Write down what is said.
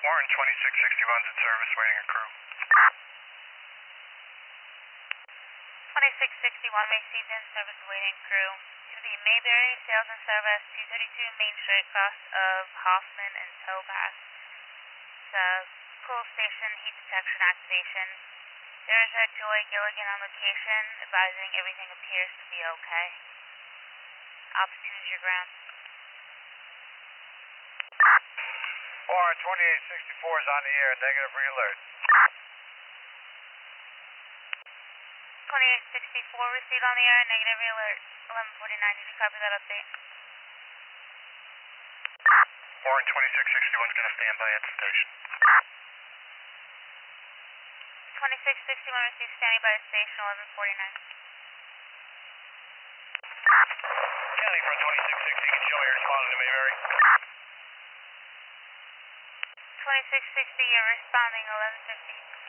Warren 2661's in service, waiting a crew. 2661 received in service, waiting crew. To the Mayberry, sales and service, 232 Main Street, cross of Hoffman and Towpath. Cool station, heat detection activation. There is a Joy Gilligan on location, advising everything appears to be okay. Altitude is your ground. Warren 2864 is on the air, negative re-alert. 2864 received on the air, negative alert, 1149. Did you copy that update? Warren 2661 is going to stand by at the station. 2661 received, standing by the station, 1149. County from 2660, can you show me you're responding to Mayberry? 2660, you're responding, 1150.